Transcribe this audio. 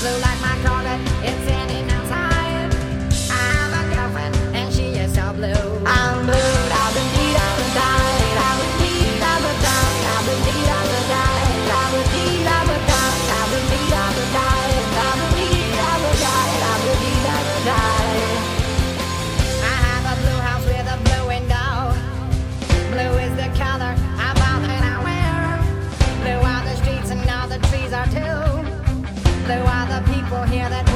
blue like my Corvette, it's standing outside. I have a girlfriend and she is so blue. I'm blue, da ba dee da ba die, da ba dee da ba die, da ba dee da ba die, da ba dee da ba die, da ba dee da ba die, da ba dee da ba die, da ba dee da ba die. I have a blue house with a blue window. Blue is the color of all that I wear. Blue are the streets and all the trees are too. Blue are the people here that